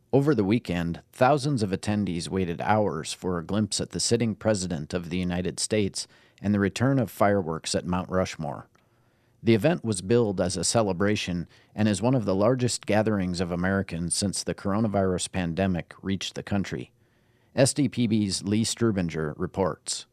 Over the weekend, thousands of attendees waited hours for a glimpse at the sitting President of the United States and the return of fireworks at Mount Rushmore. The event was billed as a celebration and is one of the largest gatherings of Americans since the coronavirus pandemic reached the country. SDPB's Lee Strubinger reports.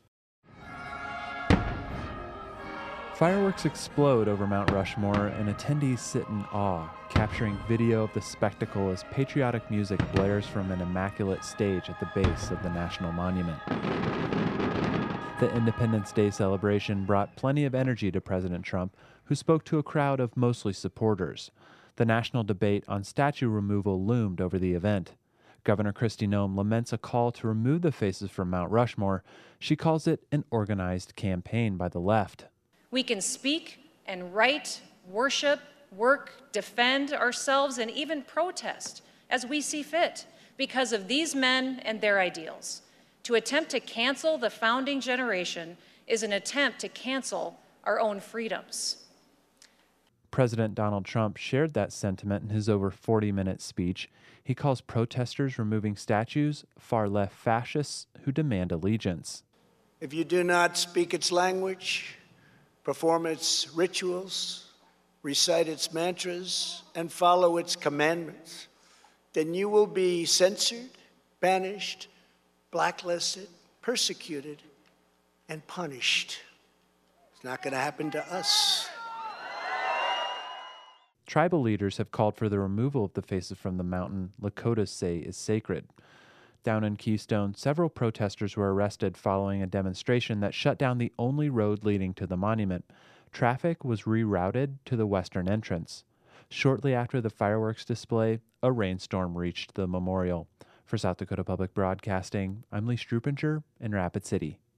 Fireworks explode over Mount Rushmore and attendees sit in awe, capturing video of the spectacle as patriotic music blares from an immaculate stage at the base of the National Monument. The Independence Day celebration brought plenty of energy to President Trump, who spoke to a crowd of mostly supporters. The national debate on statue removal loomed over the event. Governor Kristi Noem laments a call to remove the faces from Mount Rushmore. She calls it an organized campaign by the left. We can speak and write, worship, work, defend ourselves, and even protest as we see fit because of these men and their ideals. To attempt to cancel the founding generation is an attempt to cancel our own freedoms. President Donald Trump shared that sentiment in his over 40-minute speech. He calls protesters removing statues far-left fascists who demand allegiance. If you do not speak its language, perform its rituals, recite its mantras, and follow its commandments, then you will be censored, banished, blacklisted, persecuted, and punished. It's not going to happen to us. Tribal leaders have called for the removal of the faces from the mountain Lakotas say is sacred. Down in Keystone, several protesters were arrested following a demonstration that shut down the only road leading to the monument. Traffic was rerouted to the western entrance. Shortly after the fireworks display, a rainstorm reached the memorial. For South Dakota Public Broadcasting, I'm Lee Strubinger in Rapid City.